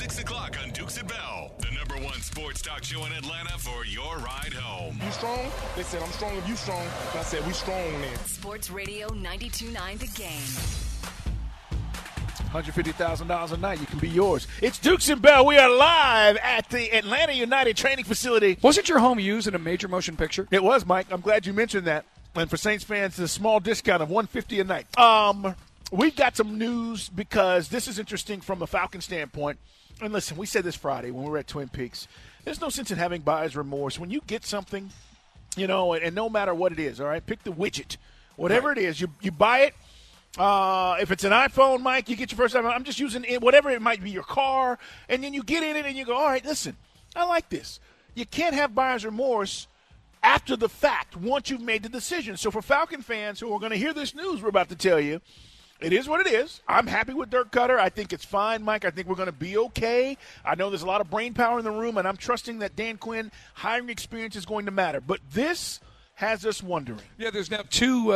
6 o'clock on Dukes and Bell, the number one sports talk show in Atlanta for your ride home. You strong? They said, I'm strong if you strong. I said, we strong then. Sports Radio 92.9 The Game. $150,000 a night. You can be yours. It's Dukes and Bell. We are live at the Atlanta United Training Facility. Wasn't your home used in a major motion picture? It was, Mike. I'm glad you mentioned that. And for Saints fans, a small discount of $150 a night. We've got some news because this is interesting from a Falcon standpoint. And listen, we said this Friday when we were at Twin Peaks. There's no sense in having buyer's remorse. When you get something, you know, and no matter what it is, all right, pick the widget. Whatever it is, you buy it. If it's an iPhone, Mike, you get your first iPhone. I'm just using it, whatever it might be, your car, and then you get in it and you go, all right, listen, I like this. You can't have buyer's remorse after the fact once you've made the decision. So for Falcon fans who are going to hear this news we're about to tell you, it is what it is. I'm happy with Dirk Cutter. I think it's fine, Mike. I think we're going to be okay. I know there's a lot of brain power in the room, and I'm trusting that Dan Quinn hiring experience is going to matter. But this has us wondering. Yeah, there's now two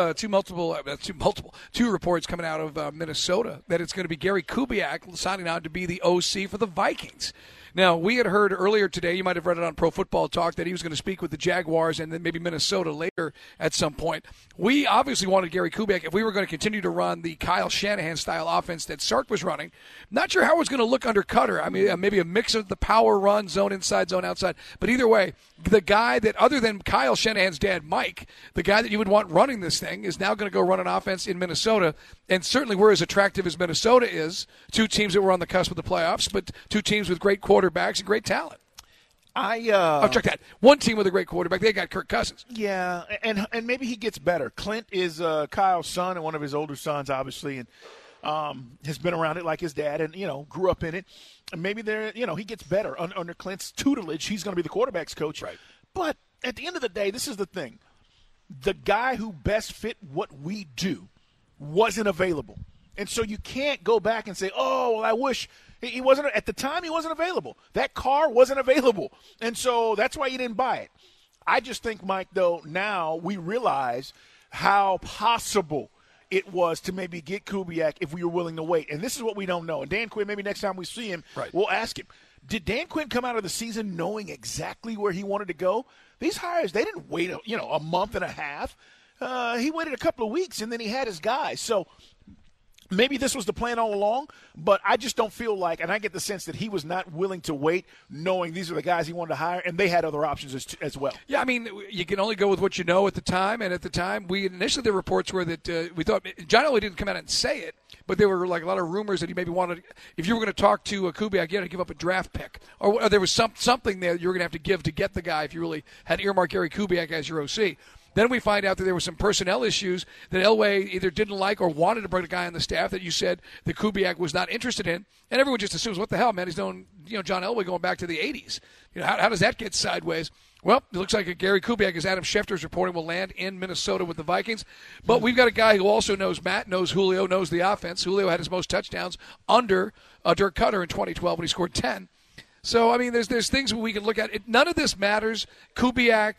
reports coming out of Minnesota that it's going to be Gary Kubiak signing on to be the OC for the Vikings. Now, we had heard earlier today, you might have read it on Pro Football Talk, that he was going to speak with the Jaguars and then maybe Minnesota later at some point. We obviously wanted Gary Kubiak if we were going to continue to run the Kyle Shanahan-style offense that Sark was running. Not sure how it was going to look under Cutter. I mean, maybe a mix of the power run, zone inside, zone outside. But either way, the guy that, other than Kyle Shanahan's dad, Mike, the guy that you would want running this thing is now going to go run an offense in Minnesota. And certainly we're as attractive as Minnesota is, two teams that were on the cusp of the playoffs, but two teams with great quarterbacks and great talent. I'll check that. One team with a great quarterback, they got Kirk Cousins. Yeah, and maybe he gets better. Clint is Kyle's son and one of his older sons, obviously, and has been around it like his dad and, you know, grew up in it. And maybe he gets better under Clint's tutelage. He's going to be the quarterback's coach. Right. But at the end of the day, this is the thing. The guy who best fit what we do wasn't available. And so you can't go back and say, oh, well, I wish he wasn't. At the time, he wasn't available. That car wasn't available. And so that's why you didn't buy it. I just think, Mike, though, now we realize how possible it was to maybe get Kubiak if we were willing to wait. And this is what we don't know. And Dan Quinn, maybe next time we see him, We'll ask him. Did Dan Quinn come out of the season knowing exactly where he wanted to go? These hires, they didn't wait, a month and a half. He waited a couple of weeks, and then he had his guys. So maybe this was the plan all along, but I just don't feel like, and I get the sense that he was not willing to wait, knowing these are the guys he wanted to hire, and they had other options as well. Yeah, I mean, you can only go with what you know at the time, and at the time, initially the reports were that we thought, John Elway didn't come out and say it, but there were like a lot of rumors that he maybe wanted, if you were going to talk to Kubiak, you had to give up a draft pick, or there was something there you were going to have to give to get the guy if you really had earmarked Gary Kubiak as your OC. Then we find out that there were some personnel issues that Elway either didn't like or wanted to bring a guy on the staff that you said that Kubiak was not interested in. And everyone just assumes, what the hell, man? He's known, John Elway going back to the 80s. How does that get sideways? Well, it looks like Gary Kubiak, as Adam Schefter is reporting, will land in Minnesota with the Vikings. But we've got a guy who also knows Matt, knows Julio, knows the offense. Julio had his most touchdowns under Dirk Cutter in 2012 when he scored 10. So, I mean, there's things we can look at. None of this matters. Kubiak,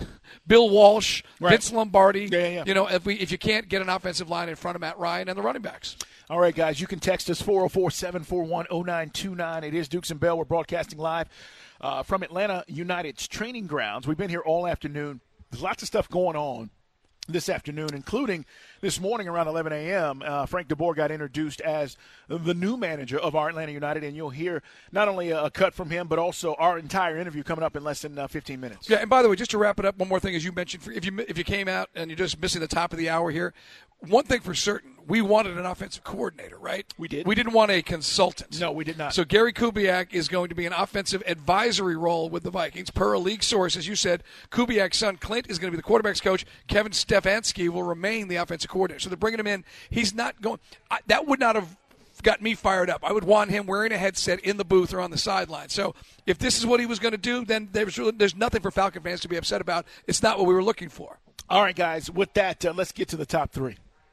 Bill Walsh, right. Vince Lombardi. Yeah. If you can't get an offensive line in front of Matt Ryan and the running backs. All right, guys, you can text us 404-741-0929. It is Dukes and Bell. We're broadcasting live from Atlanta United's training grounds. We've been here all afternoon. There's lots of stuff going on this afternoon, including this morning around 11 a.m., Frank DeBoer got introduced as the new manager of our Atlanta United, and you'll hear not only a cut from him, but also our entire interview coming up in less than 15 minutes. Yeah, and by the way, just to wrap it up, one more thing, as you mentioned, if you came out and you're just missing the top of the hour here, one thing for certain, we wanted an offensive coordinator, right? We did. We didn't want a consultant. No, we did not. So Gary Kubiak is going to be an offensive advisory role with the Vikings. Per a league source, as you said, Kubiak's son Clint is going to be the quarterback's coach. Kevin Stefanski will remain the offensive coordinator. So they're bringing him in. He's not going – that would not have got me fired up. I would want him wearing a headset in the booth or on the sideline. So if this is what he was going to do, then there's nothing for Falcon fans to be upset about. It's not what we were looking for. All right, guys, with that, let's get to the top three.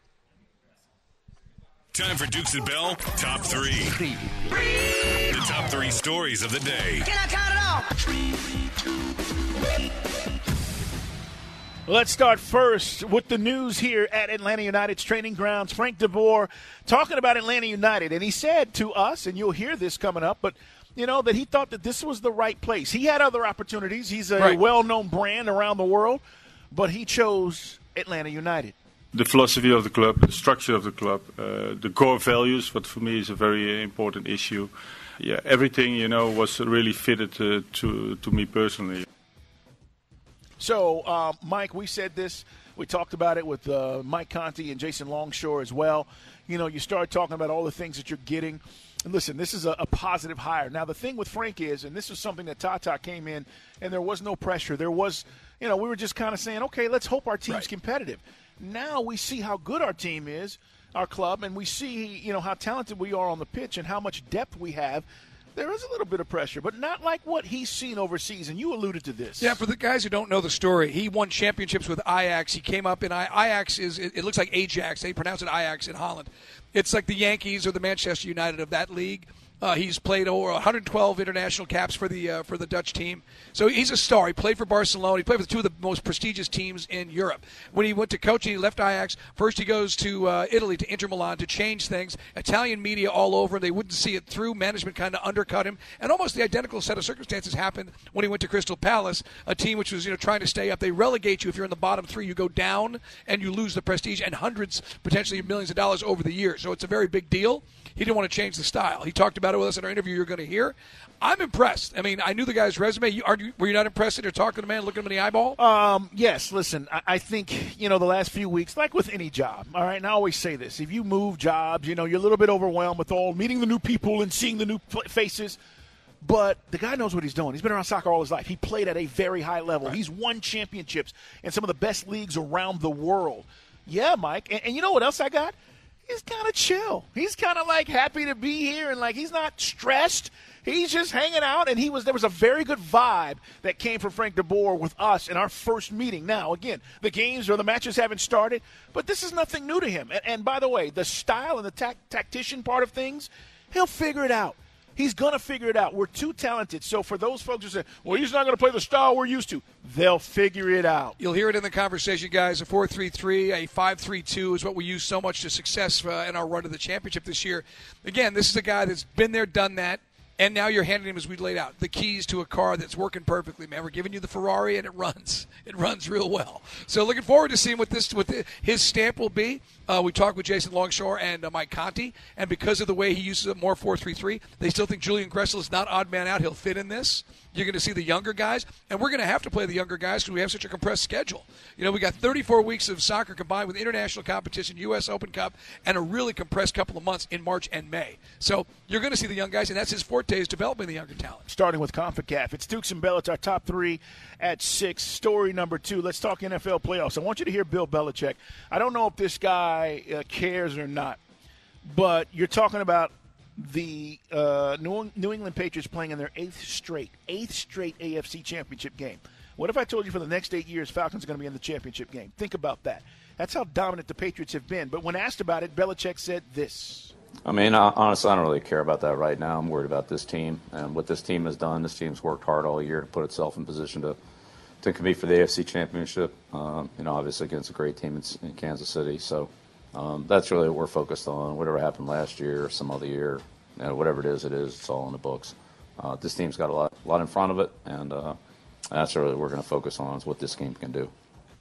Time for Dukes and Bell Top 3. The top 3 stories of the day. Can I count it off? Let's start first with the news here at Atlanta United's training grounds. Frank DeBoer talking about Atlanta United, and he said to us, and you'll hear this coming up, but that he thought that this was the right place. He had other opportunities. He's a well-known brand around the world, but he chose Atlanta United. The philosophy of the club, the structure of the club, the core values, what for me is a very important issue. Yeah, everything, was really fitted to me personally. So, Mike, we said this. We talked about it with Mike Conti and Jason Longshore as well. You start talking about all the things that you're getting. And listen, this is a positive hire. Now, the thing with Frank is, and this was something that Tata came in, and there was no pressure. There was, we were just kind of saying, okay, let's hope our team's competitive. Now we see how good our team is, our club, and we see, how talented we are on the pitch and how much depth we have. There is a little bit of pressure, but not like what he's seen overseas, and you alluded to this. Yeah, for the guys who don't know the story, he won championships with Ajax. He came up in Ajax it looks like Ajax. They pronounce it Ajax in Holland. It's like the Yankees or the Manchester United of that league. He's played over 112 international caps for the Dutch team. So he's a star. He played for Barcelona. He played for two of the most prestigious teams in Europe. When he went to coaching, he left Ajax. First he goes to Italy, to Inter Milan, to change things. Italian media all over him. They wouldn't see it through. Management kind of undercut him. And almost the identical set of circumstances happened when he went to Crystal Palace, a team which was trying to stay up. They relegate you if you're in the bottom three. You go down and you lose the prestige and hundreds, potentially millions of dollars over the years. So it's a very big deal. He didn't want to change the style. He talked about it with us in our interview you're going to hear. I'm impressed. I mean, I knew the guy's resume. Were you not impressed that you're talking to the man, looking him in the eyeball? Yes, listen, I think, the last few weeks, like with any job, all right, and I always say this, if you move jobs, you're a little bit overwhelmed with meeting the new people and seeing the new faces. But the guy knows what he's doing. He's been around soccer all his life. He played at a very high level. Right. He's won championships in some of the best leagues around the world. Yeah, Mike. And you know what else I got? He's kind of chill. He's kind of happy to be here and he's not stressed. He's just hanging out, and there was a very good vibe that came from Frank DeBoer with us in our first meeting. Now, again, the games or the matches haven't started, but this is nothing new to him. And by the way, the style and the tactician part of things, he'll figure it out. He's going to figure it out. We're too talented. So for those folks who say, well, he's not going to play the style we're used to, they'll figure it out. You'll hear it in the conversation, guys. A 4-3-3, a 5-3-2 is what we use so much to success in our run to the championship this year. Again, this is a guy that's been there, done that. And now you're handing him, as we laid out, the keys to a car that's working perfectly, man. We're giving you the Ferrari, and it runs. It runs real well. So looking forward to seeing what his stamp will be. We talked with Jason Longshore and Mike Conti, and because of the way he uses it more 4-3-3, they still think Julian Gressel is not odd man out. He'll fit in this. You're going to see the younger guys, and we're going to have to play the younger guys because we have such a compressed schedule. We got 34 weeks of soccer combined with international competition, U.S. Open Cup, and a really compressed couple of months in March and May. So you're going to see the young guys, and that's his forte, is developing the younger talent. Starting with CONCACAF, it's Dukes and Bell. It's our top three at 6. Story number 2. Let's talk NFL playoffs. I want you to hear Bill Belichick. I don't know if this guy cares or not, but you're talking about the New England Patriots playing in their 8th straight AFC championship game. What if I told you for the next 8 years Falcons are going to be in the championship game? Think about that. That's how dominant the Patriots have been. But when asked about it, Belichick said this. I mean, honestly, I don't really care about that right now. I'm worried about this team and what this team has done. This team's worked hard all year to put itself in position to compete for the AFC championship, obviously against a great team in Kansas City. So that's really what we're focused on. Whatever happened last year or some other year, whatever it is, it's all in the books. This team's got a lot in front of it, and that's really what we're going to focus on, is what this team can do.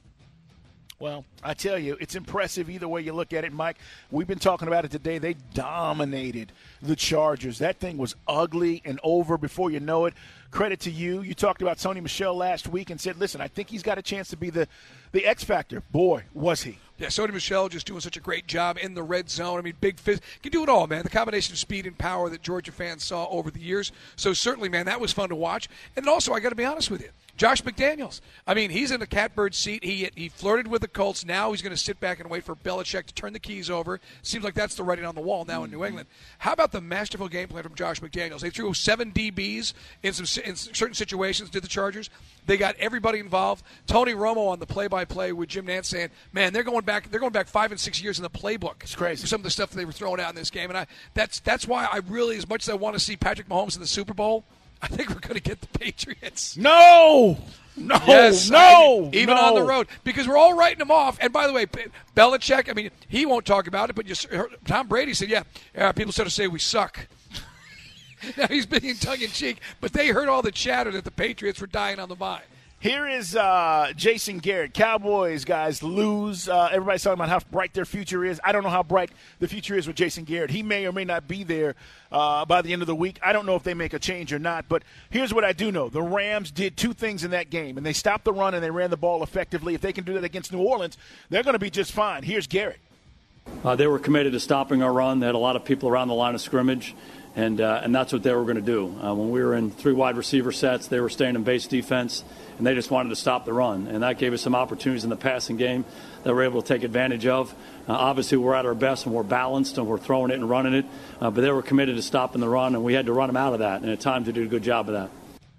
Well, I tell you, it's impressive either way you look at it, Mike. We've been talking about it today. They dominated the Chargers. That thing was ugly and over before you know it. Credit to you. You talked about Sony Michel last week and said, listen, I think he's got a chance to be the X factor. Boy, was he. Yeah, Sony Michel just doing such a great job in the red zone. I mean, big fist. Can do it all, man. The combination of speed and power that Georgia fans saw over the years. So certainly, man, that was fun to watch. And also, I got to be honest with you, Josh McDaniels. I mean, he's in the catbird seat. He flirted with the Colts. Now he's going to sit back and wait for Belichick to turn the keys over. Seems like that's the writing on the wall now in New England. How about the masterful game plan from Josh McDaniels? They threw 7 DBs in certain situations, did the Chargers. They got everybody involved. Tony Romo on the play-by-play with Jim Nantz saying, man, they're going back 5 and 6 years in the playbook. It's crazy. For some of the stuff that they were throwing out in this game. And that's why I really, as much as I want to see Patrick Mahomes in the Super Bowl, I think we're going to get the Patriots. No! No, Yes, no, even no. on the road, because we're all writing him off. And by the way, Belichick, I mean, he won't talk about it, but Tom Brady said, people sort of say we suck. Now he's being tongue-in-cheek, but they heard all the chatter that the Patriots were dying on the vine. Here is Jason Garrett. Cowboys, guys, lose. Everybody's talking about how bright their future is. I don't know how bright the future is with Jason Garrett. He may or may not be there by the end of the week. I don't know if they make a change or not, but here's what I do know. The Rams did two things in that game, and they stopped the run and they ran the ball effectively. If they can do that against New Orleans, they're going to be just fine. Here's Garrett. They were committed to stopping our run. They had a lot of people around the line of scrimmage, and that's what they were going to do. When we were in three wide receiver sets, they were staying in base defense, and they just wanted to stop the run. And that gave us some opportunities in the passing game that we're able to take advantage of. Obviously, we're at our best and we're balanced and we're throwing it and running it, but they were committed to stopping the run, and we had to run them out of that, and at times they did a good job of that.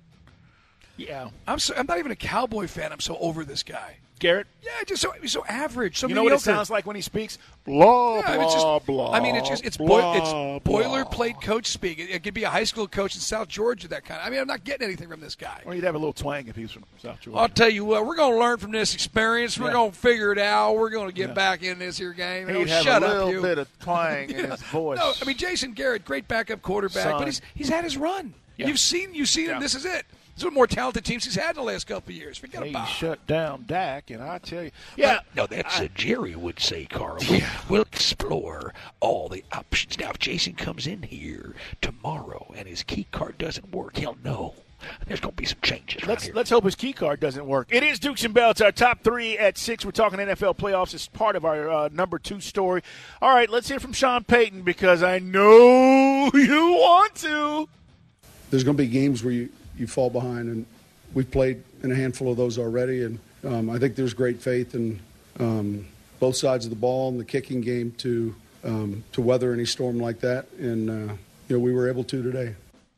Yeah. I'm not even a Cowboy fan. I'm so over this guy. Garrett? Yeah, just he's so average. So you know mediocre. what it sounds like when he speaks? Blah, Yeah, blah, blah. I mean, it's boilerplate coach speak. It could be a high school coach in South Georgia, that kind of. I mean, I'm not getting anything from this guy. Or you'd have a little twang if he was from South Georgia. I'll tell you what, we're going to learn from this experience. We're going to figure it out. We're going to get back in this here game. He'd have shut a up, little you. bit of twang in his voice. No, I mean, Jason Garrett, great backup quarterback, but he's had his run. Yeah. You've seen him. This is it. This is one of the more talented teams he's had in the last couple of years. Forget He about it. shut down Dak, and I tell you. Yeah. No, that's Jerry would say, Carl. We'll explore all the options. Now, if Jason comes in here tomorrow and his key card doesn't work, he'll know. There's going to be some changes. Let's hope his key card doesn't work. It is Dukes and Bell. It's our top three at 6. We're talking NFL playoffs. It's part of our number 2 story. All right, let's hear from Sean Payton because I know you want to. There's going to be games where you fall behind, and we've played in a handful of those already, and I think there's great faith in both sides of the ball and the kicking game to weather any storm like that, and we were able to today.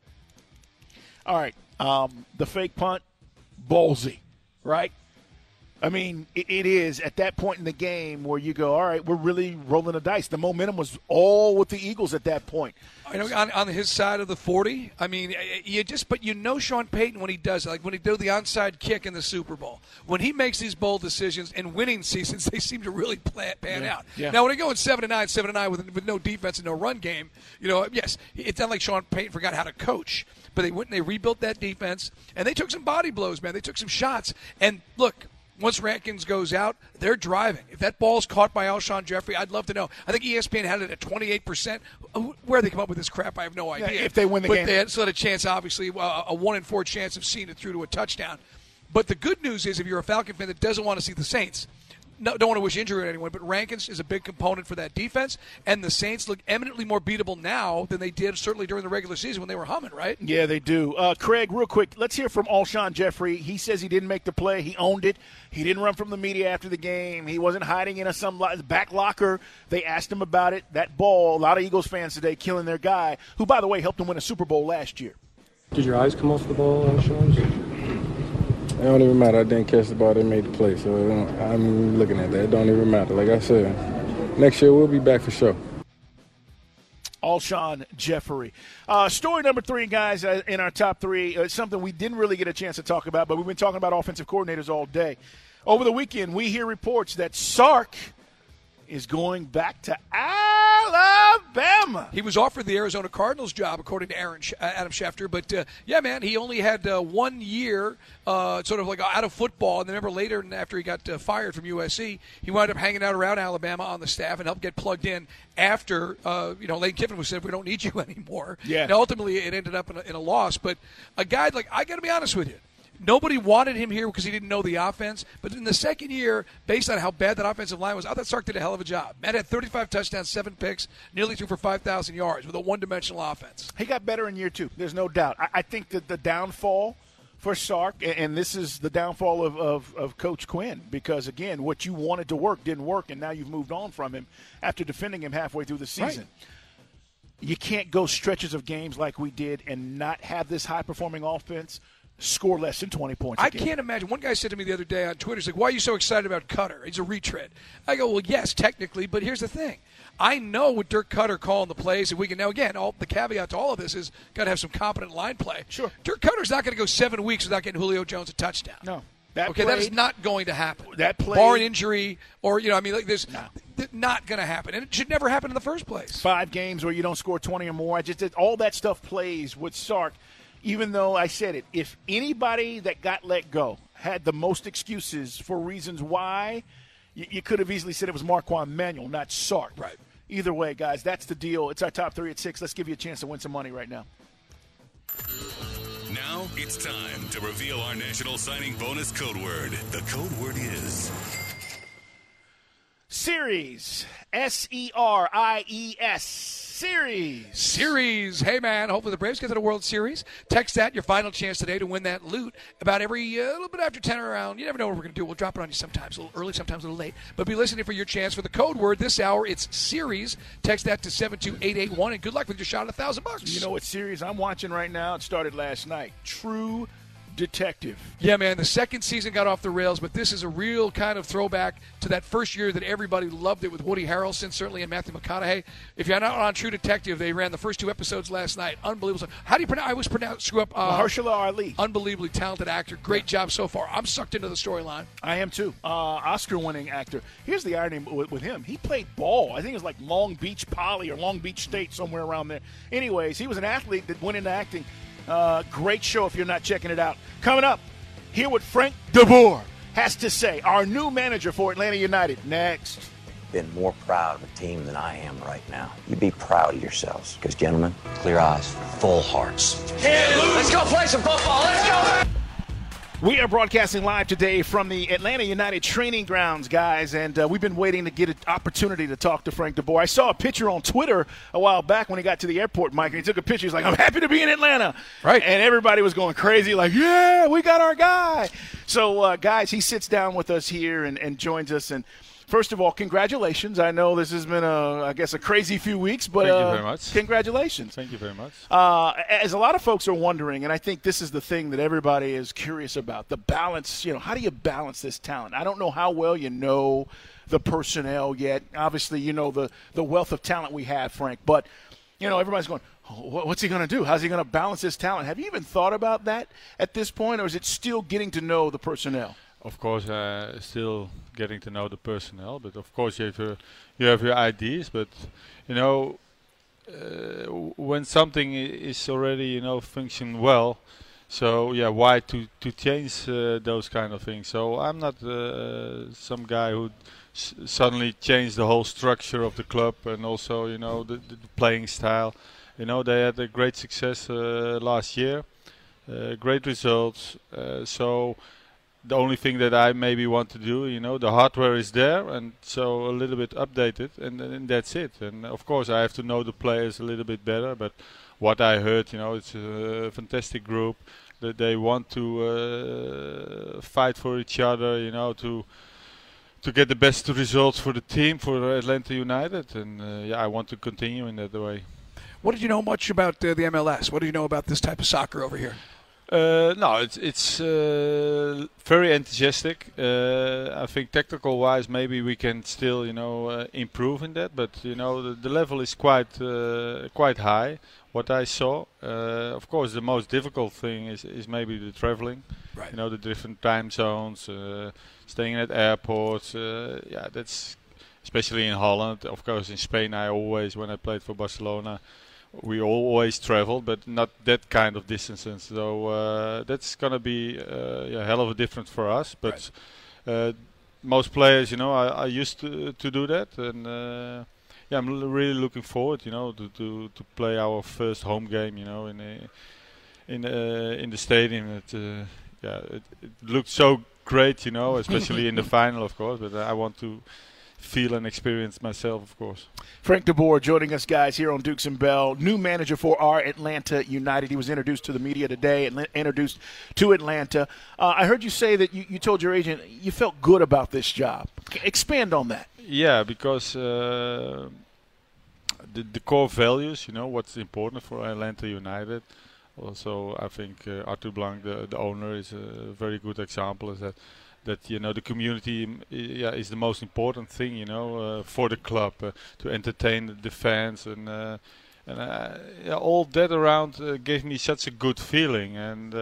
All right, the fake punt, ballsy, right? I mean, it is at that point in the game where you go, all right, we're really rolling the dice. The momentum was all with the Eagles at that point. On his side of the 40, I mean, but Sean Payton when he does it, like when he did the onside kick in the Super Bowl, when he makes these bold decisions in winning seasons, they seem to really pan out. Yeah. Now, when they go in 7-9 with no defense and no run game, yes, it's not like Sean Payton forgot how to coach, but they went and they rebuilt that defense, and they took some body blows, man. They took some shots, and look. Once Rankins goes out, they're driving. If that ball's caught by Alshon Jeffrey, I'd love to know. I think ESPN had it at 28%. Where they come up with this crap, I have no idea. Yeah, if they win the game. But they still had a chance, obviously, a 1 in 4 chance of seeing it through to a touchdown. But the good news is if you're a Falcon fan that doesn't want to see the Saints, don't want to wish injury on anyone, but Rankins is a big component for that defense, and the Saints look eminently more beatable now than they did certainly during the regular season when they were humming, right? Yeah, they do. Craig, real quick, let's hear from Alshon Jeffrey. He says he didn't make the play. He owned it. He didn't run from the media after the game. He wasn't hiding in some back locker. They asked him about it. That ball, a lot of Eagles fans today killing their guy, who, by the way, helped them win a Super Bowl last year. Did your eyes come off the ball, Alshon? It don't even matter. I didn't catch the ball. They made the play, so I'm looking at that. It don't even matter. Like I said, next year we'll be back for sure. Alshon Jeffrey. Story number 3, guys, in our top 3, something we didn't really get a chance to talk about, but we've been talking about offensive coordinators all day. Over the weekend, we hear reports that Sark is going back to Alabama. He was offered the Arizona Cardinals job, according to Adam Schefter. But, yeah, man, he only had 1 year sort of like out of football. And then remember later, after he got fired from USC, he wound up hanging out around Alabama on the staff and helped get plugged in after, Lane Kiffin was said, we don't need you anymore. Yeah. And ultimately, it ended up in a loss. But a guy, like, I got to be honest with you. Nobody wanted him here because he didn't know the offense. But in the second year, based on how bad that offensive line was, I thought Sark did a hell of a job. Matt had 35 touchdowns, 7 picks, nearly threw for 5,000 yards with a one-dimensional offense. He got better in year 2. There's no doubt. I think that the downfall for Sark, and this is the downfall of Coach Quinn, because, again, what you wanted to work didn't work, and now you've moved on from him after defending him halfway through the season. Right. You can't go stretches of games like we did and not have this high-performing offense score less than 20 points. I can't imagine. One guy said to me the other day on Twitter, he's like, why are you so excited about Cutter? He's a retread. I go, well, yes, technically, but here's the thing. I know with Dirk Cutter calling the plays, and we can now, again, the caveat to all of this is got to have some competent line play. Sure. Dirk Cutter's not going to go 7 weeks without getting Julio Jones a touchdown. No. That is not going to happen. That play, barring injury or, there's not going to happen. And it should never happen in the first place. 5 games where you don't score 20 or more. All that stuff plays with Sark, even though I said it. If anybody that got let go had the most excuses for reasons why, you could have easily said it was Marquand Manuel, not Sark. Right. Either way, guys, that's the deal. It's our top 3 at 6. Let's give you a chance to win some money right now. Now it's time to reveal our national signing bonus code word. The code word is Series. S-E-R-I-E-S. Series. Hey, man. Hopefully the Braves get to the World Series. Text that, your final chance today to win that loot. About every little bit after 10 around. You never know what we're going to do. We'll drop it on you sometimes, a little early, sometimes a little late. But be listening for your chance for the code word this hour. It's Series. Text that to 72881, and good luck with your shot at $1,000. You know what series I'm watching right now? It started last night. True Detective. Yeah, man, the second season got off the rails, but this is a real kind of throwback to that first year that everybody loved it with Woody Harrelson, certainly, and Matthew McConaughey. If you're not on True Detective, they ran the first 2 episodes last night. Unbelievable. How do you pronounce? I always screw up. Mahershala Ali. Unbelievably talented actor. Great job so far. I'm sucked into the storyline. I am too. Oscar-winning actor. Here's the irony with him. He played ball. I think it was like Long Beach Poly or Long Beach State, somewhere around there. Anyways, he was an athlete that went into acting. Great show if you're not checking it out. Coming up, hear what Frank DeBoer has to say, our new manager for Atlanta United. Next. Been more proud of a team than I am right now. You be proud of yourselves. Because, gentlemen, clear eyes, full hearts. Can't lose. Let's go play some football. Let's go. We are broadcasting live today from the Atlanta United training grounds, guys, and we've been waiting to get an opportunity to talk to Frank DeBoer. I saw a picture on Twitter a while back when he got to the airport, Mike, and he took a picture. He's like, I'm happy to be in Atlanta. Right. And everybody was going crazy like, yeah, we got our guy. So, guys, he sits down with us here and joins us. And first of all, congratulations. I know this has been, a crazy few weeks, but thank you very much. Congratulations. Thank you very much. As a lot of folks are wondering, and I think this is the thing that everybody is curious about, the balance, how do you balance this talent? I don't know how well you know the personnel yet. Obviously, you know the wealth of talent we have, Frank, but, everybody's going, what's he going to do? How's he going to balance this talent? Have you even thought about that at this point, or is it still getting to know the personnel? Of course, still getting to know the personnel, but of course you have your ideas. But when something is already function well, so yeah, why to change those kind of things? So I'm not some guy who suddenly changed the whole structure of the club and also the playing style. They had a great success last year, great results. So. The only thing that I maybe want to do, the hardware is there, and so a little bit updated, and that's it. And of course, I have to know the players a little bit better. But what I heard, it's a fantastic group that they want to fight for each other, to get the best results for the team, for Atlanta United, and I want to continue in that way. What did you know much about the MLS? What do you know about this type of soccer over here? No, it's very enthusiastic. I think technical-wise, maybe we can still, improve in that. But the level is quite high. What I saw, of course, the most difficult thing is maybe the traveling. Right. The different time zones, staying at airports. That's especially in Holland. Of course, in Spain, when I played for Barcelona. We always travel, but not that kind of distances. So that's going to be a hell of a difference for us. But most players, are used to do that. And I'm really looking forward, to play our first home game, in the stadium. It looked so great, especially in the final, of course. But I want to feel and experience myself, of course. Frank DeBoer joining us, guys, here on Dukes and Bell. New manager for our Atlanta United. He was introduced to the media today and introduced to Atlanta. I heard you say that you told your agent you felt good about this job. Expand on that. Yeah, because the core values, what's important for Atlanta United, Also, I think Arthur Blank, the owner, is a very good example. Is that the community is the most important thing, for the club, to entertain the fans and all that around gave me such a good feeling. And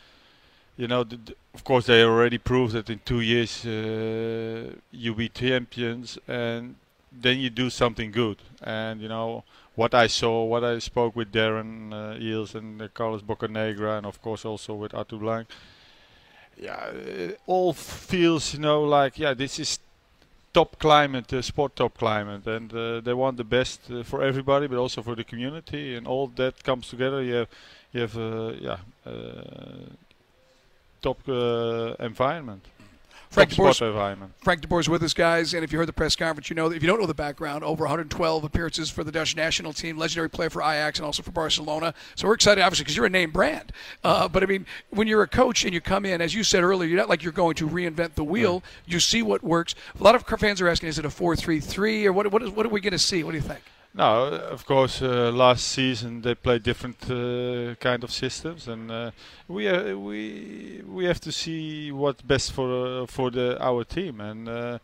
of course, they already proved that in 2 years you be champions, and then you do something good. And what I saw, what I spoke with Darren Eels and Carlos Bocanegra, and of course also with Arthur Blank. Yeah, it all feels, like, this is top climate, sport top climate, and they want the best for everybody, but also for the community, and all that comes together. You have top environment. Frank de Boer's with us, guys, and if you heard the press conference, you know that if you don't know the background, over 112 appearances for the Dutch national team, legendary player for Ajax and also for Barcelona. So we're excited, obviously, because you're a name brand. But, I mean, when you're a coach and you come in, as you said earlier, you're not like you're going to reinvent the wheel. You see what works. A lot of fans are asking, is it a 4-3-3, or what are we going to see? What do you think? No, of course. Last season they played different kind of systems, and we have to see what's best for our team. And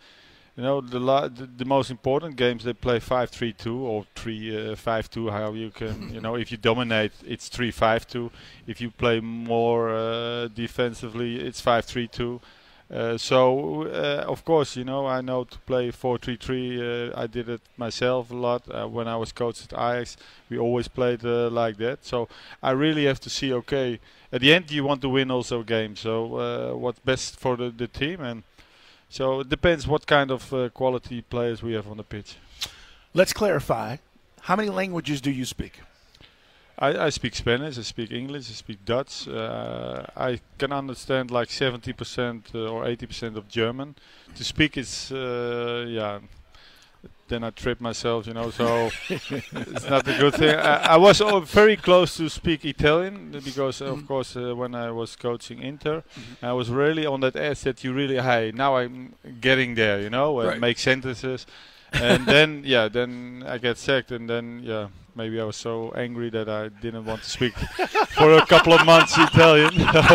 the most important games they play 5-3-2 or 3-5-2. How you can if you dominate, it's 3-5-2. If you play more defensively, it's 5-3-2. Of course, I know to play 4-3-3. I did it myself a lot when I was coach at Ajax. We always played like that. So I really have to see. Okay, at the end you want to win also games. So what's best for the team, and so it depends what kind of quality players we have on the pitch. Let's clarify. How many languages do you speak? I speak Spanish, I speak English, I speak Dutch. I can understand like 70% or 80% of German. To speak is, then I trip myself, so it's not a good thing. I was very close to speak Italian because, of course, when I was coaching Inter, I was really on that edge that you really, now I'm getting there, Right. Make sentences. And then I get sacked, and then, maybe I was so angry that I didn't want to speak for a couple of months Italian.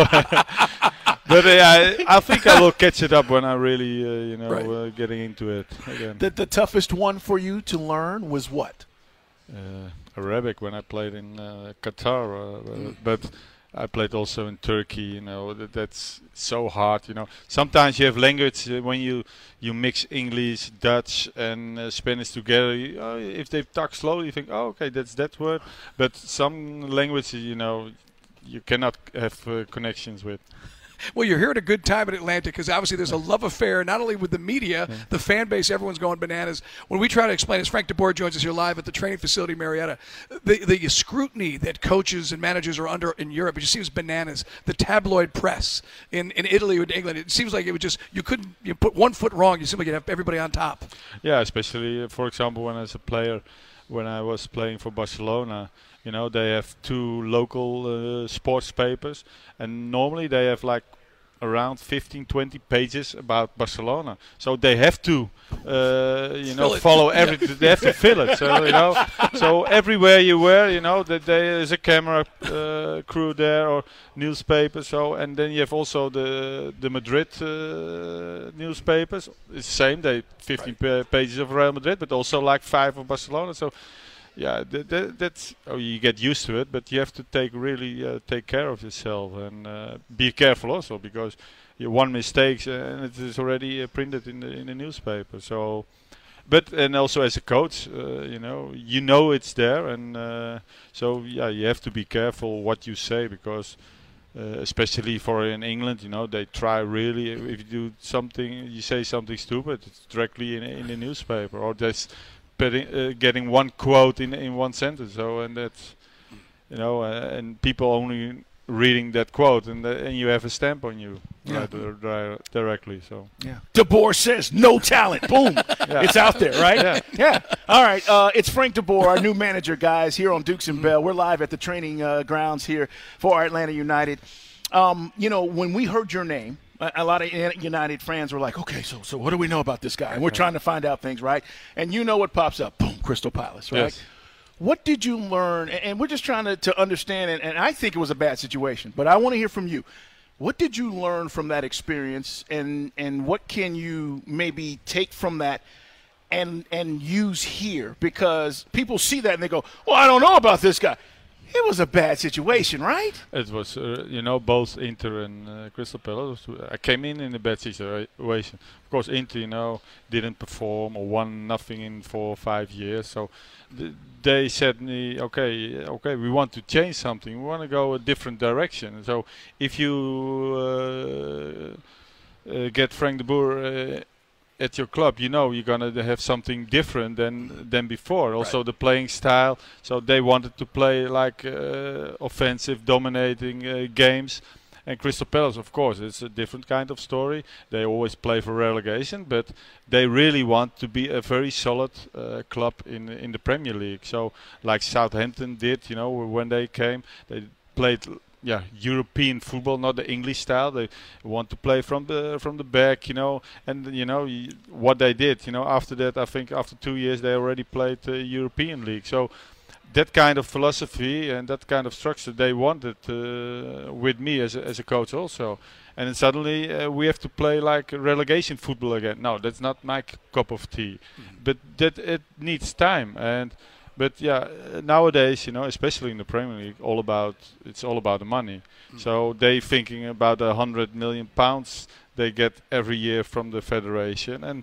But I think I will catch it up when I really, getting into it again. The toughest one for you to learn was what? Arabic when I played in Qatar, but I played also in Turkey. That's so hard. Sometimes you have language when you mix English, Dutch, and Spanish together. If they talk slowly, you think, oh, okay, that's that word. But some languages, you cannot have connections with. Well, you're here at a good time in Atlanta because obviously there's a love affair, not only with the media, the fan base, everyone's going bananas. When we try to explain, as Frank de Boer joins us here live at the training facility, Marietta, the scrutiny that coaches and managers are under in Europe, it just seems bananas. The tabloid press in Italy or England, it seems like it would just, you put 1 foot wrong, you seem like you'd have everybody on top. Yeah, especially, for example, when as a player, when I was playing for Barcelona, they have 2 local sports papers, and normally they have like around 15-20 pages about Barcelona. So they have to, follow everything. They have to fill it. So so everywhere you were, that there is a camera crew there or newspaper. So and then you have also the Madrid newspapers. It's the same. They 15 pages of Real Madrid, but also like 5 of Barcelona. So. Yeah, that's you get used to it, but you have to take care of yourself and be careful also because one mistake and it is already printed in the newspaper. So, and also as a coach, it's there, and you have to be careful what you say because. Especially for in England, they try really. If you do something, you say something stupid, it's directly in the newspaper, or there's getting one quote in one sentence. So and that's, and people only reading that quote, and you have a stamp on you directly. So De Boer says no talent. Boom, it's out there, right? Yeah. All right, it's Frank de Boer, our new manager, guys, here on Dukes and Bell. We're live at the training grounds here for Atlanta United. When we heard your name, a lot of United fans were like, okay, so what do we know about this guy? And we're trying to find out things, right? And what pops up? Boom, Crystal Palace, right? Yes. What did you learn? And we're just trying to understand, and I think it was a bad situation, but I want to hear from you. What did you learn from that experience, and what can you maybe take from that and use here? Because people see that and they go, well, I don't know about this guy. It was a bad situation, right? It was, both Inter and Crystal Palace. I came in a bad situation. Of course, Inter, didn't perform or won nothing in 4 or 5 years. So they said me, okay, we want to change something. We want to go a different direction. So if you get Frank de Boer at your club, you're going to have something different than before. Also, right. The playing style. So they wanted to play like offensive, dominating games. And Crystal Palace, of course, it's a different kind of story. They always play for relegation, but they really want to be a very solid club in the Premier League. So, like Southampton did, when they came, they played European football, not the English style. They want to play from the back, and what they did, after that, I think after 2 years they already played the European League. So that kind of philosophy and that kind of structure they wanted with me as a coach also. And then suddenly we have to play like relegation football again. No, that's not my cup of tea. But that it needs time. But nowadays, especially in the Premier League, it's all about the money. So they thinking about £100 million they get every year from the federation, and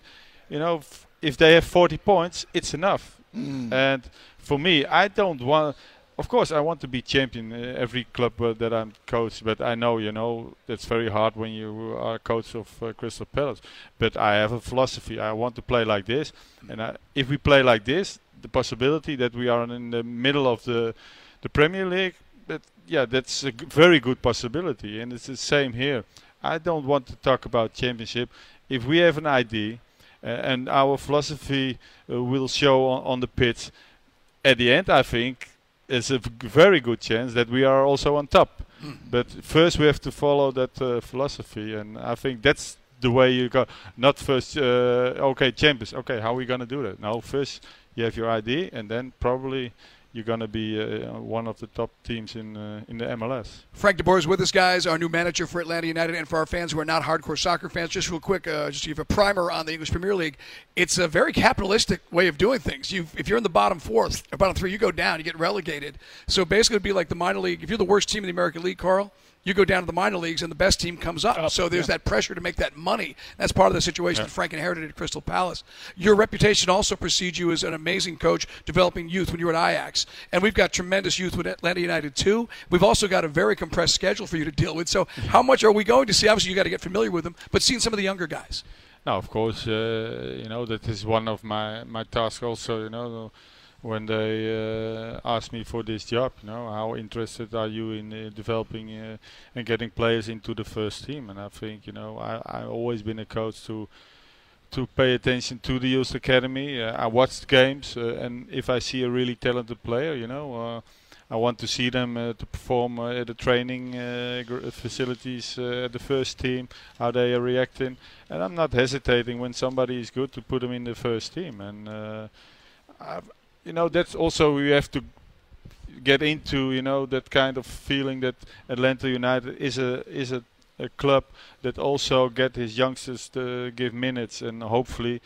if they have 40 points, it's enough. And for me, I don't want. Of course, I want to be champion every club that I'm coach, but I know, that's very hard when you are coach of Crystal Palace. But I have a philosophy. I want to play like this, and if we play like this, the possibility that we are in the middle of the Premier League, that's a very good possibility, and it's the same here. I don't want to talk about championship. If we have an idea and our philosophy will show on the pitch, at the end, I think it's a very good chance that we are also on top. But first we have to follow that philosophy, and I think that's the way you go. Not first, champions. Okay, how are we going to do that? No, first you have your idea, and then probably you're going to be one of the top teams in the MLS. Frank de Boer is with us, guys, our new manager for Atlanta United. And for our fans who are not hardcore soccer fans, just real quick, just to give a primer on the English Premier League, it's a very capitalistic way of doing things. If you're in the bottom fourth, or bottom three, you go down, you get relegated. So basically it would be like the minor league. If you're the worst team in the American League, Carl, you go down to the minor leagues and the best team comes up. So there's that pressure to make that money. That's part of the situation that Frank inherited at Crystal Palace. Your reputation also precedes you as an amazing coach developing youth when you were at Ajax. And we've got tremendous youth with Atlanta United too. We've also got a very compressed schedule for you to deal with. So how much are we going to see? Obviously you got to get familiar with them, but seeing some of the younger guys. No, of course, that is one of my tasks also, when they asked me for this job, how interested are you in developing and getting players into the first team? And I think, I've always been a coach to pay attention to the youth academy. I watch games, and if I see a really talented player, I want to see them to perform at the training facilities at the first team, how they are reacting. And I'm not hesitating when somebody is good to put them in the first team. And that's also we have to get into, that kind of feeling that Atlanta United is a club that also get his youngsters to give minutes, and hopefully,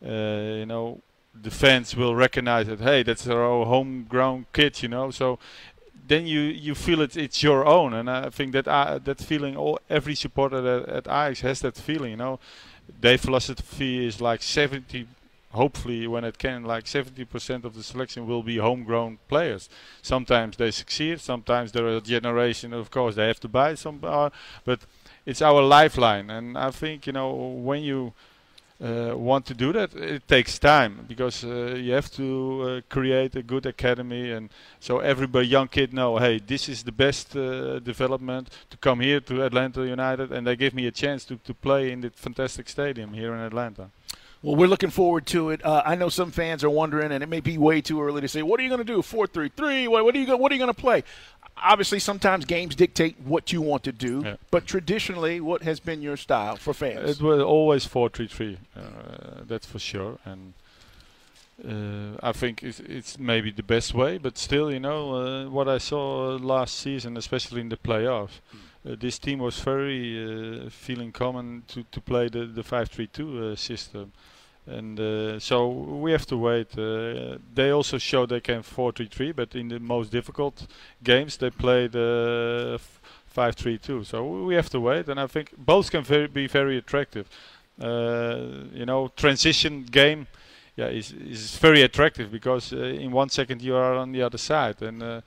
the fans will recognize that, hey, that's our homegrown kid, So then you feel it's your own, and I think that that feeling, every supporter at Ajax has that feeling, Their philosophy is like 70. Hopefully, when it can, like 70% of the selection will be homegrown players. Sometimes they succeed, sometimes there are a generation, of course, they have to buy some, but it's our lifeline. And I think, when you want to do that, it takes time, because you have to create a good academy, and so every young kid know, hey, this is the best development to come here to Atlanta United, and they give me a chance to play in the fantastic stadium here in Atlanta. Well, we're looking forward to it. I know some fans are wondering, and it may be way too early to say, what are you going to do, 4-3-3? What are you going to play? Obviously, sometimes games dictate what you want to do, but traditionally, what has been your style for fans? It was always 4-3-3, that's for sure. And I think it's maybe the best way, but still, what I saw last season, especially in the playoffs, this team was very feeling common to play the 5-3-2 system. And so we have to wait. They also show they can 4-3-3, but in the most difficult games they played 5-3-2. So we have to wait, and I think both can be very attractive. Transition game, is very attractive because in 1 second you are on the other side. And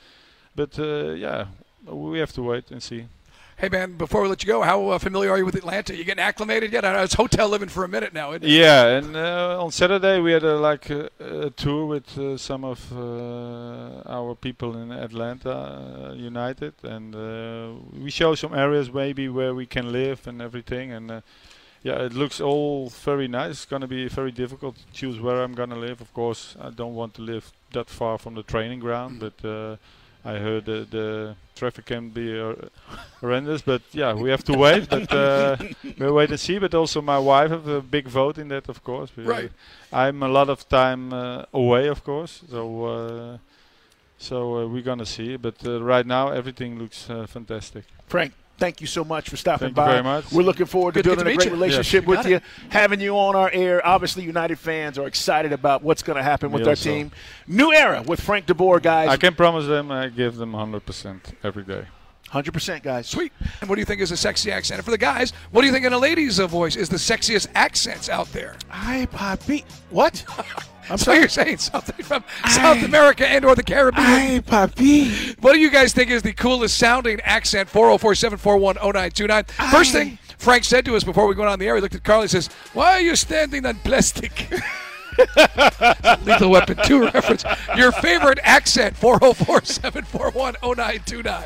we have to wait and see. Hey, man, before we let you go, how familiar are you with Atlanta? You getting acclimated yet? I know it's hotel living for a minute now, isn't it? Yeah, and on Saturday we had a tour with some of our people in Atlanta United, and we show some areas maybe where we can live and everything. And it looks all very nice. It's going to be very difficult to choose where I'm going to live. Of course, I don't want to live that far from the training ground, but I heard the traffic can be horrendous, but we have to wait. But we'll wait and see. But also my wife have a big vote in that, of course. Right. I'm a lot of time away, of course. So we're gonna see. But right now everything looks fantastic. Frank, thank you so much for stopping Thank by. you very much. We're looking forward to building a great relationship with you, having you on our air. Obviously, United fans are excited about what's going to happen with our team. New era with Frank de Boer, guys. I can promise them I give them 100% every day. 100%, guys. Sweet. And what do you think is a sexy accent? And for the guys, what do you think in a lady's voice is the sexiest accents out there? Ay, papi. What? So you're saying something from South America and or the Caribbean? Ay, papi. What do you guys think is the coolest sounding accent? 404-741-0929. First thing Frank said to us before we went on the air, he looked at Carl and says, "Why are you standing on plastic?" Lethal Weapon 2 reference. Your favorite accent, 404-741-0929.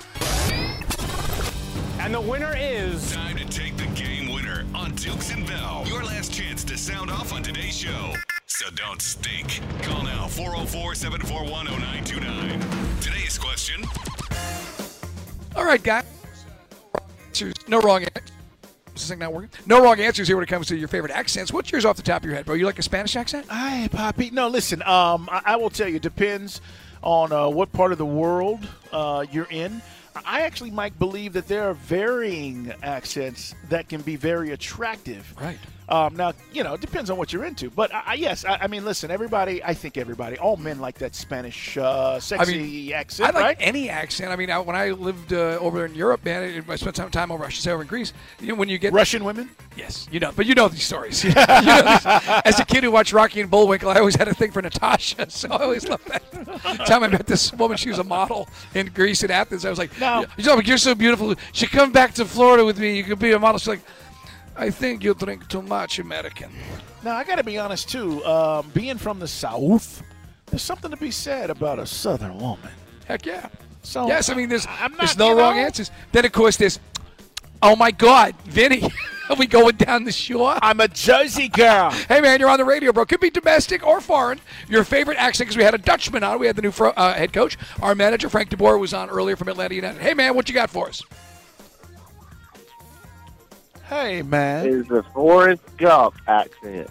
And the winner is... Time to take the game winner on Dukes and Bell. Your last chance to sound off on today's show. So don't stink. Call now, 404-741-0929. Today's question. All right, guys. No wrong answers. Is this thing not working? No wrong answers here when it comes to your favorite accents. What's yours off the top of your head, bro? You like a Spanish accent? Ay, papi. No, listen, I will tell you, it depends on what part of the world you're in. I actually might believe that there are varying accents that can be very attractive. Right. Now, it depends on what you're into. But, yes, I mean, listen, I think everybody, all men like that Spanish sexy accent, I like right? any accent. I mean, when I lived over in Europe, man, I spent some time over in Greece. When you get Russian women? Yes, but you know these stories. As a kid who watched Rocky and Bullwinkle, I always had a thing for Natasha, so I always loved that. Time I met this woman, she was a model in Greece in Athens. I was like, you're so beautiful. She come back to Florida with me. You could be a model. She's like, I think you drink too much, American. Now, I got to be honest, too. Being from the South, there's something to be said about a Southern woman. Heck yeah. So yes, I mean, there's no wrong answers. Then, of course, there's, oh, my God, Vinny. Are we going down the shore? I'm a Jersey girl. Hey, man, you're on the radio, bro. Could be domestic or foreign. Your favorite accent, because we had a Dutchman on. We had the new head coach. Our manager, Frank de Boer, was on earlier from Atlanta United. Hey, man, what you got for us? Hey, man. Is the Forrest Gump accent.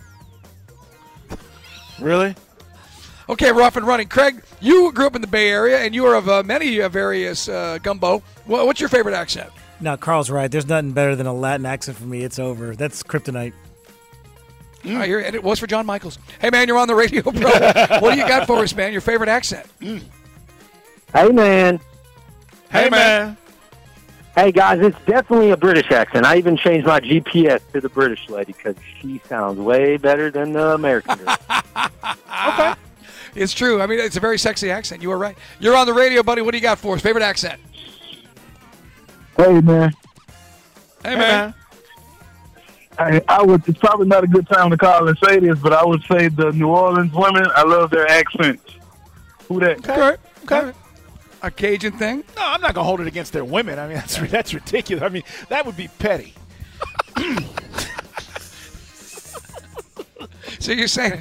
Really? Okay, we're off and running. Craig, you grew up in the Bay Area, and you are of many various gumbo. What's your favorite accent? No, Carl's right. There's nothing better than a Latin accent for me. It's over. That's kryptonite. I hear it. And it was for John Michaels. Hey, man, you're on the radio, bro. What do you got for us, man? Your favorite accent? Hey, man. Hey, man. Hey, guys, it's definitely a British accent. I even changed my GPS to the British lady because she sounds way better than the American girl. Okay. It's true. I mean, it's a very sexy accent. You are right. You're on the radio, buddy. What do you got for us? Favorite accent? Hey, man. Hey, man. It's probably not a good time to call and say this, but I would say the New Orleans women, I love their accents. Who that? Okay. A Cajun thing? No, I'm not going to hold it against their women. I mean, that's ridiculous. I mean, that would be petty. So you're saying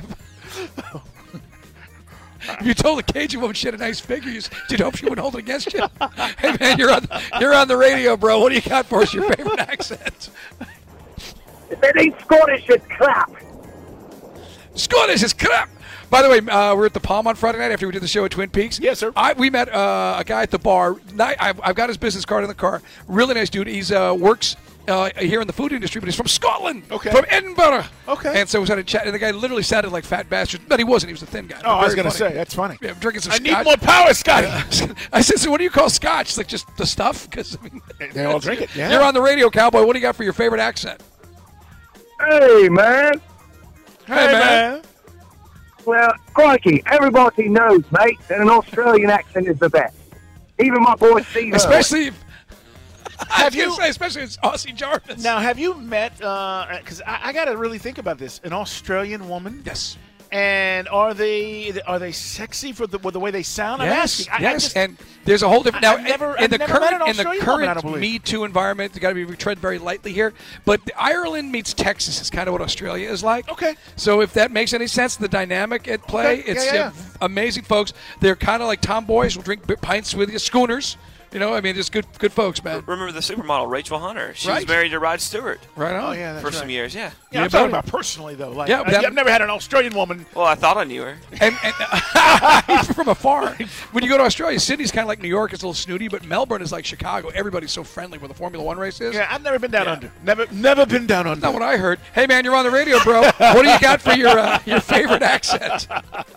if you told a Cajun woman she had a nice figure, you'd hope she wouldn't hold it against you? Hey, man, you're on the radio, bro. What do you got for us, your favorite accent? If it ain't Scottish, it's crap. Scottish is crap. By the way, we're at the Palm on Friday night after we did the show at Twin Peaks. Yes, sir. We met a guy at the bar. I've got his business card in the car. Really nice dude. He's works here in the food industry, but he's from Scotland. Okay. From Edinburgh. Okay. And so we started chatting, and the guy literally sounded like Fat Bastard. But he wasn't. He was a thin guy. Oh, I was going to say, that's funny. Yeah, I'm drinking some I scotch. need more power, Scotty. I said, so what do you call scotch? It's like just the stuff? Because they all drink it, yeah. You're on the radio, Cowboy. What do you got for your favorite accent? Hey, man. Hey, man. Well, crikey, everybody knows, mate, that an Australian accent is the best. Even my boy Steve. Especially you? Especially it's Aussie Jarvis. Now, have you met? Because I got to really think about this. An Australian woman. Yes. And are they sexy for the way they sound? I'm asking. Yes, and there's a whole different. Now, in the Australian woman, I don't current believe. Me Too environment, you got to be tread very lightly here. But Ireland meets Texas is kind of what Australia is like. Okay. So if that makes any sense, the dynamic at play, Okay. it's Yeah. amazing folks. They're kind of like tomboys. Will drink pints with you, schooners. You know, I mean, just good folks, man. Remember the supermodel Rachel Hunter? She Right. was married to Rod Stewart. Right on. Oh, yeah, that's for right. some years. Yeah. Yeah, I'm talking about personally though. Like, Yeah, but I've never had an Australian woman. Well, I thought I knew her. And from afar. When you go to Australia, Sydney's kind of like New York. It's a little snooty, but Melbourne is like Chicago. Everybody's so friendly where the Formula One race is. Yeah, I've never been down under. Never been down under. Not what I heard. Hey, man, you're on the radio, bro. What do you got for your favorite accent?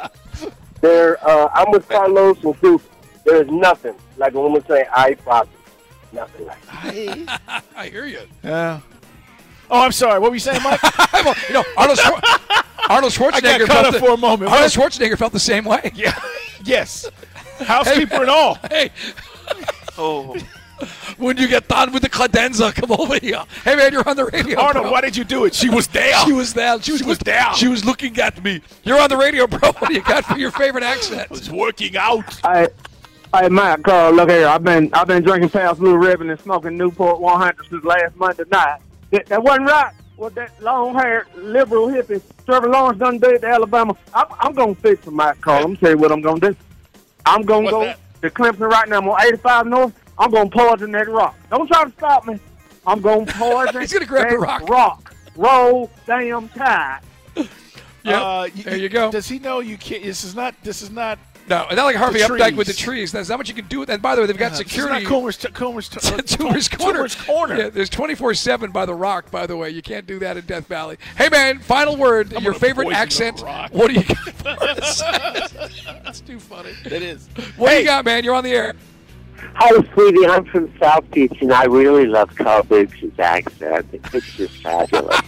I'm with Carlos and Duke. There's nothing like a woman saying, I probably. Nothing like that. I hear you. Yeah. Oh, I'm sorry. What were you saying, Mike? You know, Arnold Schwarzenegger I got caught up for a moment. Arnold Schwarzenegger felt the same way. Yeah. Yes. Housekeeper and all. Hey. Oh. When you get done with the credenza, come over here. Hey, man, you're on the radio, Arnold, bro. why did you do it? She was there. She was there. She was there. She was looking at me. You're on the radio, bro. What do you got for your favorite accent? I was working out. Hey, Mike, Carl, look here. I've been drinking past Blue Ribbon and smoking Newport 100 since last Monday night. That wasn't right. Well, that long-haired liberal hippie Trevor Lawrence done did to Alabama. I'm going to fix him, Mike, Carl. I'm tell you what I'm going to do. I'm going to go to Clemson right now. I'm on 85 North. I'm going to poison that rock. Don't try to stop me. I'm going to poison He's going to grab the rock. Roll damn tide. Yep. There you go. Does he know you can't? This is not. No, not like Harvey the Updike with the trees. trees. That's not what you can do with. And by the way, they've got security. This is not Coomer's Corner. Yeah, there's 24/7 by the Rock. By the way, you can't do that in Death Valley. Hey, man, final word. Your favorite accent? What do you got for us? That's too funny. It is. What do you got, man? You're on the air. Hi, sweetie. I'm from South Beach, and I really love Carl Biggs' accent. It's just fabulous.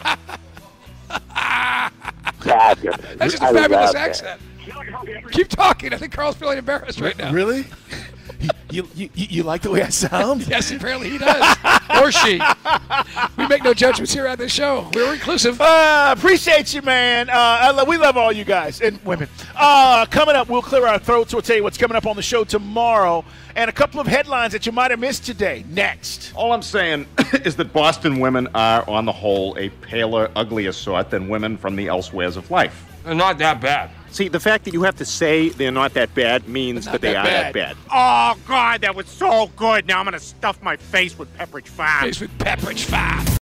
Fabulous. That's just a fabulous accent. Keep talking. I think Carl's feeling embarrassed right now. Really? You like the way I sound? Yes, apparently he does. Or she. We make no judgments here at this show. We're inclusive. Appreciate you, man. We love all you guys and women. Coming up, we'll clear our throats. We'll tell you what's coming up on the show tomorrow and a couple of headlines that you might have missed today. Next. All I'm saying is that Boston women are, on the whole, a paler, uglier sort than women from the elsewheres of life. They're not that bad. See, the fact that you have to say they're not that bad means that they are that bad. Oh, God, that was so good. Now I'm going to stuff my face with Pepperidge Farm. Face with Pepperidge Farm.